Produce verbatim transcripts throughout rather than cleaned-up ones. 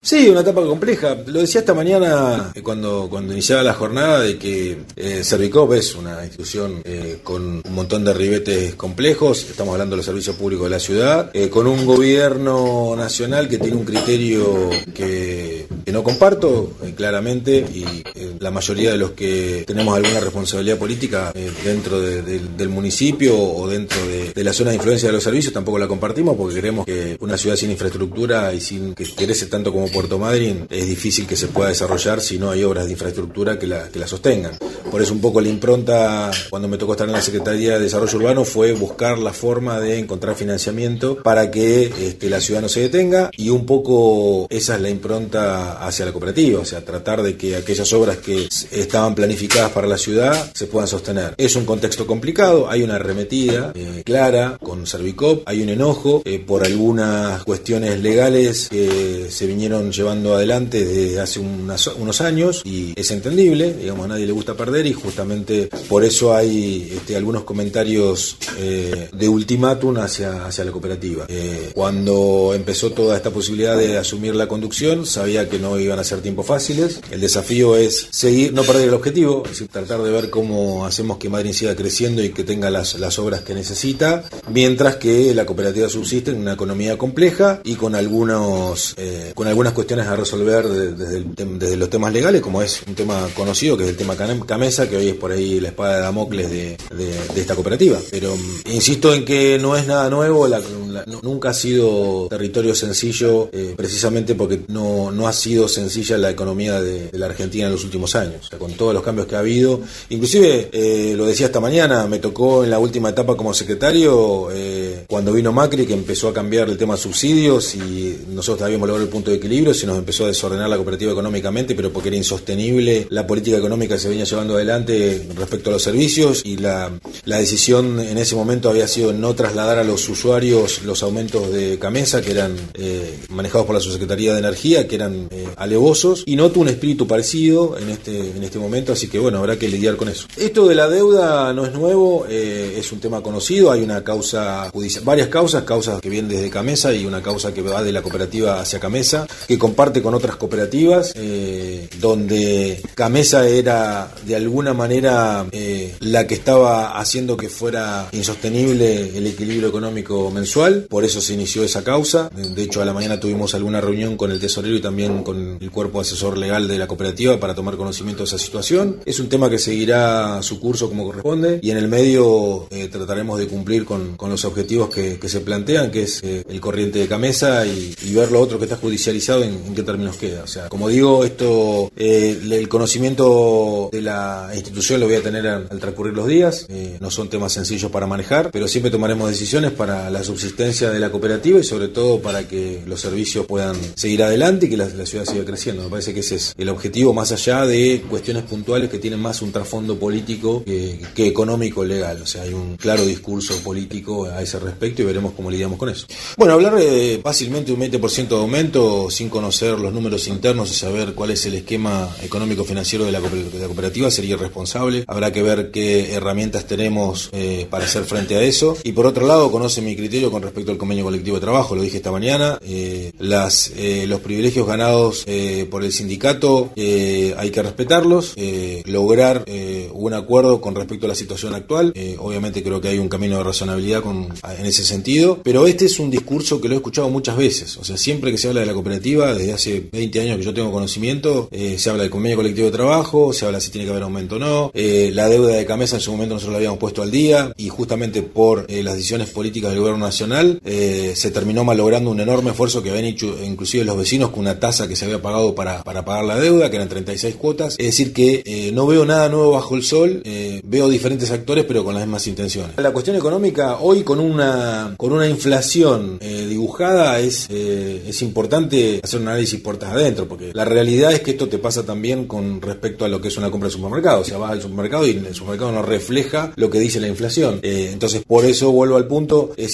Sí, una etapa compleja. Lo decía esta mañana eh, cuando, cuando iniciaba la jornada de que eh, Servicop es una institución eh, con un montón de ribetes complejos. Estamos hablando de los servicios públicos de la ciudad, eh, con un gobierno nacional que tiene un criterio que, que no comparto eh, claramente, y eh, la mayoría de los que tenemos alguna responsabilidad política eh, dentro de, de, del municipio o dentro de, de la zona de influencia de los servicios tampoco la compartimos, porque creemos que una ciudad sin infraestructura y sin que crece tanto como Puerto Madryn es difícil que se pueda desarrollar si no hay obras de infraestructura que la, que la sostengan. Por eso un poco la impronta cuando me tocó estar en la Secretaría de Desarrollo Urbano fue buscar la forma de encontrar financiamiento para que este, la ciudad no se detenga, y un poco esa es la impronta hacia la cooperativa, o sea, tratar de que aquellas obras que estaban planificadas para la ciudad se puedan sostener. Es un contexto complicado, hay una arremetida eh, clara con Servicop, hay un enojo eh, por algunas cuestiones legales que se vinieron llevando adelante desde hace unas, unos años, y es entendible, digamos, a nadie le gusta perder, y justamente por eso hay este, algunos comentarios eh, de ultimátum hacia, hacia la cooperativa. Eh, cuando empezó toda esta posibilidad de asumir la conducción, sabía que no iban a ser tiempos fáciles. El desafío es seguir, no perder el objetivo, es decir, tratar de ver cómo hacemos que Madryn siga creciendo y que tenga las, las obras que necesita, mientras que la cooperativa subsiste en una economía compleja y con algunos eh, con algunas cuestiones a resolver de, desde, el, desde los temas legales, como es un tema conocido que es el tema Camesa, que hoy es por ahí la espada de Damocles de, de, de esta cooperativa. Pero insisto en que no es nada nuevo, la, la, no, nunca ha sido territorio sencillo, eh, precisamente porque no, no ha sido sencilla la economía de, de la Argentina en los últimos años, o sea, con todos los cambios que ha habido. Inclusive, eh, lo decía esta mañana, me tocó en la última etapa como secretario, eh, cuando vino Macri, que empezó a cambiar el tema de subsidios, y nosotros habíamos logrado el punto de equilibrio, se nos empezó a desordenar la cooperativa económicamente, pero porque era insostenible la política económica que se venía llevando adelante respecto a los servicios, y la, la decisión en ese momento había sido no trasladar a los usuarios los aumentos de Camesa, que eran eh, manejados por la Subsecretaría de Energía, que eran eh, alevosos, y noto un espíritu parecido en este, en este momento, así que bueno, habrá que lidiar con eso. Esto de la deuda no es nuevo, eh, es un tema conocido, hay una causa judicial, varias causas, causas que vienen desde Camesa y una causa que va de la cooperativa hacia Camesa, que comparte con otras cooperativas, eh, donde Camesa era de alguna manera eh, la que estaba haciendo que fuera insostenible el equilibrio económico mensual, por eso se inició esa causa. De hecho, a la mañana tuvimos alguna reunión con el tesorero y también con el cuerpo asesor legal de la cooperativa para tomar conocimiento de esa situación. Es un tema que seguirá su curso como corresponde, y en el medio eh, trataremos de cumplir con, con los objetivos que, que se plantean, que es eh, el corriente de Camesa, y, y ver lo otro que está judicializado en, en qué términos queda. O sea, como digo, esto eh, el conocimiento de la institución lo voy a tener al, al transcurrir los días, eh, no son temas sencillos para manejar, pero siempre tomaremos decisiones para la subsistencia de la cooperativa y sobre todo para que los servicios puedan seguir adelante y que la, la ciudad siga creciendo. Me parece que ese es el objetivo, más allá de cuestiones puntuales que tienen más un trasfondo político que, que económico legal. O sea, hay un claro discurso político a ese respecto y veremos cómo lidiamos con eso. Bueno, hablar eh, fácilmente de un veinte por ciento de aumento sin conocer los números internos y saber cuál es el esquema económico-financiero de la, de la cooperativa sería irresponsable. Habrá que ver qué herramientas tenemos eh, para hacer frente a eso. Y por otro lado, conoce mi criterio con respecto al convenio colectivo de trabajo, lo dije esta mañana. Eh, las, eh, los privilegios ganados eh, por el sindicato eh, hay que respetarlos, eh, lograr eh, un acuerdo con respecto a la situación actual. Eh, obviamente creo que hay un camino de razonabilidad con, en ese sentido, pero este es un discurso que lo he escuchado muchas veces. O sea, siempre que se habla de la cooperativa, desde hace veinte años que yo tengo conocimiento, eh, se habla del convenio colectivo de trabajo, se habla si tiene que haber aumento o no, eh, la deuda de Camesa en su momento nosotros la habíamos puesto al día, y justamente por eh, las decisiones políticas del gobierno nacional eh, se terminó malogrando un enorme esfuerzo que habían hecho inclusive los vecinos con una tasa que se había pagado para, para pagar la deuda, que eran treinta y seis cuotas. Es decir que eh, no veo nada nuevo bajo el sol, eh, veo diferentes actores pero con las mismas intenciones. La cuestión económica hoy con una con una inflación eh, dibujada es, eh, es importante hacer un análisis puertas adentro, porque la realidad es que esto te pasa también con respecto a lo que es una compra de supermercado. O sea, vas al supermercado y el supermercado no refleja lo que dice la inflación. Eh, entonces, por eso vuelvo al punto, es irresponsable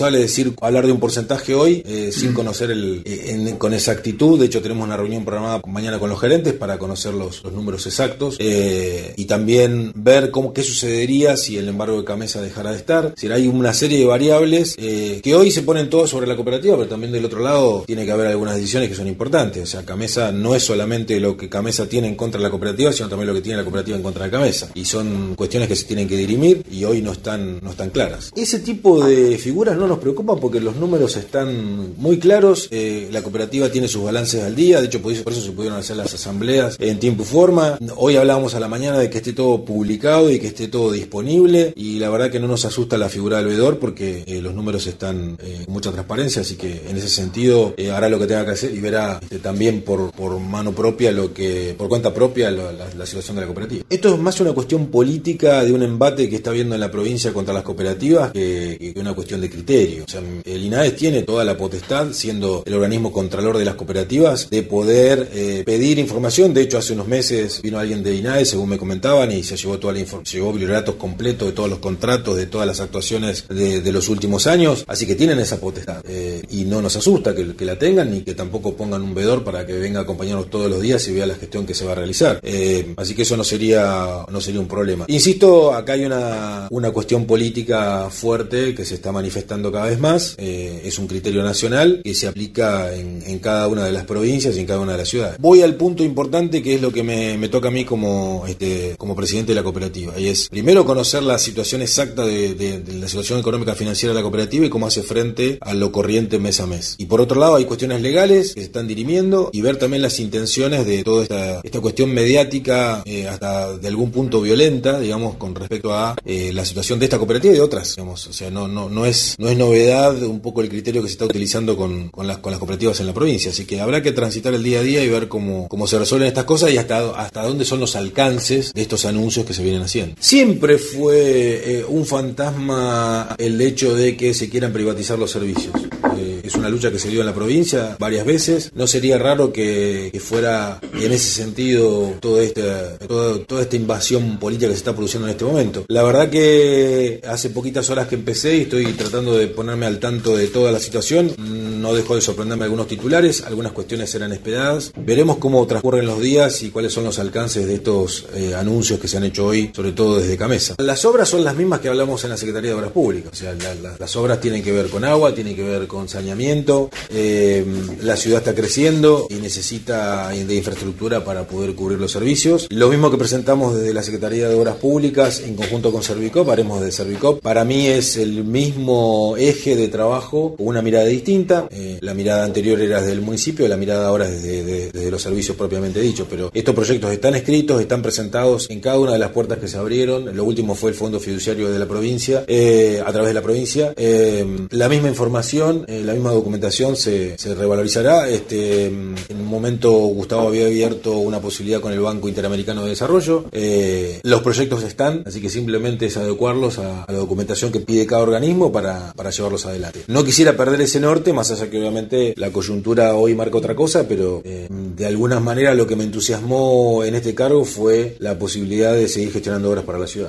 irresponsable decir, hablar de un porcentaje hoy eh, sin conocer el, eh, en, con exactitud. De hecho, tenemos una reunión programada mañana con los gerentes para conocer los, los números exactos eh, y también ver cómo, qué sucedería si el embargo de Camesa dejara de estar. Si hay una serie de variables eh, que hoy se ponen todos sobre la cooperativa, pero también del otro lado tiene que haber algunas decisiones que son importantes. O sea, Camesa no es solamente lo que Camesa tiene en contra de la cooperativa, sino también lo que tiene la cooperativa en contra de Camesa. Y son cuestiones que se tienen que dirimir y hoy no están, no están claras. Ese tipo de figuras no nos preocupa porque los números están muy claros. Eh, la cooperativa tiene sus balances al día. De hecho, por eso se pudieron hacer las asambleas en tiempo y forma. Hoy hablábamos a la mañana de que esté todo publicado y que esté todo disponible. Y la verdad que no nos asusta la figura del veedor porque eh, los números están eh, con mucha transparencia. Así que en ese sentido eh, hará lo que tenga que hacer y verá este, también por, por mano propia, lo que por cuenta propia, lo, la, la situación de la cooperativa. Esto es más una cuestión política de un embate que está habiendo en la provincia contra las cooperativas que, que una cuestión de criterio. O sea, el INAES tiene toda la potestad, siendo el organismo contralor de las cooperativas, de poder eh, pedir información. De hecho, hace unos meses vino alguien de INAES, según me comentaban, y se llevó toda la información, llevó bibliorelatos completos de todos los contratos, de todas las actuaciones de, de los últimos años. Así que tienen esa potestad. Eh, y no nos asusta que, que la tengan, ni que tampoco pongan un veedor para que venga a acompañarnos todos los días y vea la gestión que se va a realizar. Eh, así que eso no sería, no sería un problema. Insisto, acá hay una, una cuestión política fuerte que se está manifestando cada vez más. Eh, es un criterio nacional que se aplica en, en cada una de las provincias y en cada una de las ciudades. Voy al punto importante que es lo que me, me toca a mí como, este, como presidente de la cooperativa. Y es, primero, conocer la situación exacta de, de, de la situación económica financiera de la cooperativa y cómo hace frente a lo corriente mes a mes. Y por otro lado, hay cuestiones legales que se están dirimiendo y ver también las intenciones de toda esta, esta cuestión mediática, eh, hasta de algún punto violenta, digamos, con respecto a eh, la situación de esta cooperativa y de otras, digamos. O sea, no, no, no es, no es novedad un poco el criterio que se está utilizando con, con las, con las cooperativas en la provincia. Así que habrá que transitar el día a día y ver cómo, cómo se resuelven estas cosas y hasta, hasta dónde son los alcances de estos anuncios que se vienen haciendo. Siempre fue eh, un fantasma el hecho de que se quieran privatizar los servicios. Eh, es una lucha que se dio en la provincia varias veces. No sería raro que, que fuera en ese sentido toda esta, toda, toda esta invasión política que se está produciendo en este momento. La verdad que hace poquitas horas que empecé y estoy tratando de ponerme al tanto de toda la situación. No dejó de sorprenderme algunos titulares, algunas cuestiones eran esperadas. Veremos cómo transcurren los días y cuáles son los alcances de estos eh, anuncios que se han hecho hoy, sobre todo desde Camesa. Las obras son las mismas que hablamos en la Secretaría de Obras Públicas. O sea, la, la, las obras tienen que ver con agua, tienen que ver con saneamiento. Eh, la ciudad está creciendo y necesita de infraestructura para poder cubrir los servicios. Lo mismo que presentamos desde la Secretaría de Obras Públicas en conjunto con Servicop, haremos de Servicop. Para mí es el mismo eje de trabajo con una mirada distinta. Eh, la mirada anterior era desde el municipio, la mirada ahora es desde, desde, desde los servicios propiamente dichos. Pero estos proyectos están escritos, están presentados en cada una de las puertas que se abrieron. Lo último fue el Fondo Fiduciario de la provincia, eh, a través de la provincia. Eh, la misma información, eh, la misma documentación se, se revalorizará. Este, en un momento Gustavo había abierto una posibilidad con el Banco Interamericano de Desarrollo. Eh, los proyectos están, así que simplemente es adecuarlos a, a la documentación que pide cada organismo para, para llevarlos adelante. No quisiera perder ese norte, más allá que obviamente la coyuntura hoy marca otra cosa, pero eh, de alguna manera lo que me entusiasmó en este cargo fue la posibilidad de seguir gestionando obras para la ciudad.